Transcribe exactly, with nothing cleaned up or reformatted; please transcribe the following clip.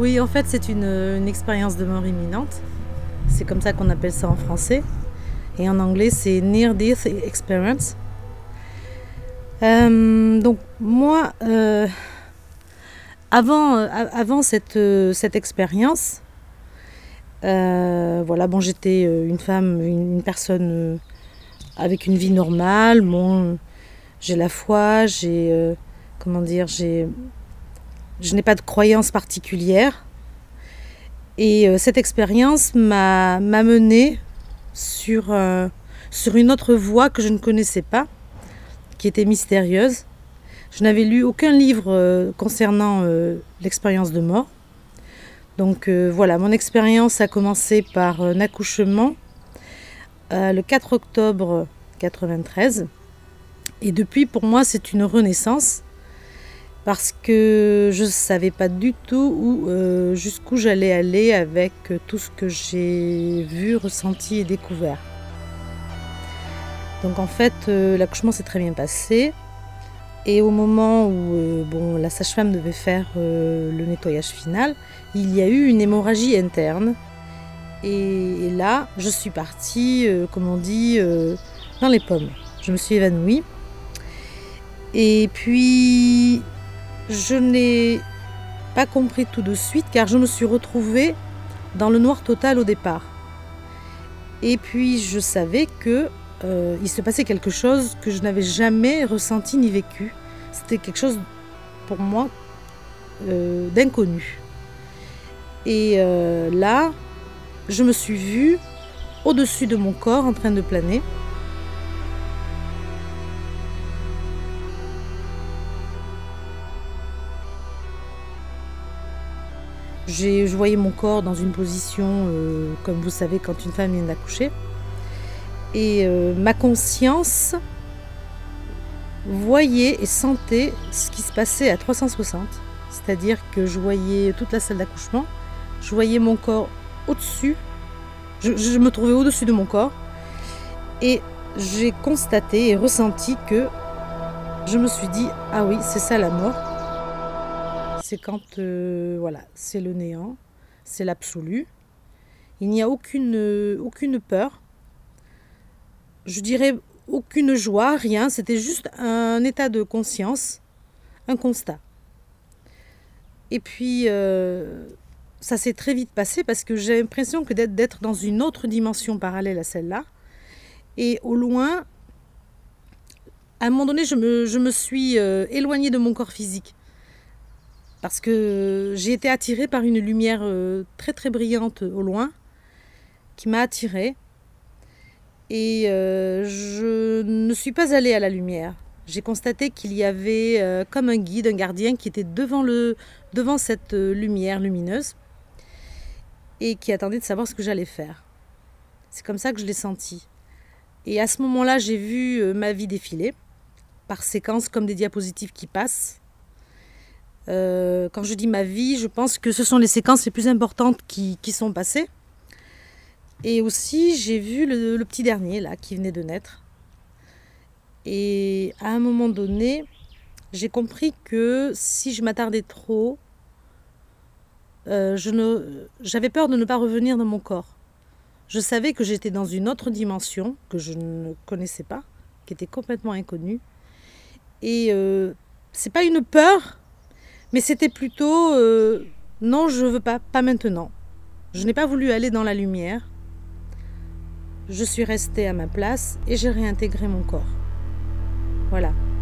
Oui, en fait, c'est une, une expérience de mort imminente. C'est comme ça qu'on appelle ça en français. Et en anglais, c'est Near Death Experience. Euh, donc, moi, euh, avant, euh, avant cette, euh, cette expérience, euh, voilà, bon, j'étais une femme, une, une personne euh, avec une vie normale. Bon, j'ai la foi, j'ai, euh, comment dire, j'ai, je n'ai pas de croyance particulière. Et euh, cette expérience m'a, m'a menée sur, euh, sur une autre voie que je ne connaissais pas, qui était mystérieuse. Je n'avais lu aucun livre euh, concernant euh, l'expérience de mort. Donc euh, voilà, mon expérience a commencé par un accouchement euh, le quatre octobre quatre-vingt-treize. Et depuis, pour moi, c'est une renaissance. Parce que je ne savais pas du tout où, euh, jusqu'où j'allais aller avec tout ce que j'ai vu, ressenti et découvert. Donc en fait, euh, l'accouchement s'est très bien passé. Et au moment où euh, bon, la sage-femme devait faire euh, le nettoyage final, il y a eu une hémorragie interne. Et, et là, je suis partie, euh, comme on dit, euh, dans les pommes. Je me suis évanouie. Et puis... je n'ai pas compris tout de suite car je me suis retrouvée dans le noir total au départ. Et puis je savais que euh, il se passait quelque chose que je n'avais jamais ressenti ni vécu. C'était quelque chose pour moi euh, d'inconnu. Et euh, là, je me suis vue au-dessus de mon corps en train de planer. J'ai, je voyais mon corps dans une position, euh, comme vous savez, quand une femme vient d'accoucher. Et euh, ma conscience voyait et sentait ce qui se passait à trois cent soixante. C'est-à-dire que je voyais toute la salle d'accouchement, je voyais mon corps au-dessus, je, je me trouvais au-dessus de mon corps. Et j'ai constaté et ressenti que je me suis dit, ah oui, c'est ça la mort. C'est quand euh, voilà, c'est le néant, c'est l'absolu. Il n'y a aucune, euh, aucune peur, je dirais aucune joie, rien. C'était juste un état de conscience, un constat. Et puis, euh, ça s'est très vite passé parce que j'ai l'impression que d'être, d'être dans une autre dimension parallèle à celle-là. Et au loin, à un moment donné, je me, je me suis euh, éloignée de mon corps physique. Parce que j'ai été attirée par une lumière très très brillante au loin, qui m'a attirée. Et euh, je ne suis pas allée à la lumière. J'ai constaté qu'il y avait euh, comme un guide, un gardien qui était devant, le, devant cette lumière lumineuse et qui attendait de savoir ce que j'allais faire. C'est comme ça que je l'ai senti. Et à ce moment-là, j'ai vu euh, ma vie défiler, par séquences comme des diapositives qui passent. Euh, quand je dis ma vie, je pense que ce sont les séquences les plus importantes qui, qui sont passées. Et aussi, j'ai vu le, le petit dernier, là, qui venait de naître. Et à un moment donné, j'ai compris que si je m'attardais trop, euh, je ne, j'avais peur de ne pas revenir dans mon corps. Je savais que j'étais dans une autre dimension, que je ne connaissais pas, qui était complètement inconnue. Et euh, c'est pas une peur, mais c'était plutôt euh, non, je veux pas, pas maintenant. Je n'ai pas voulu aller dans la lumière. Je suis restée à ma place et j'ai réintégré mon corps. Voilà.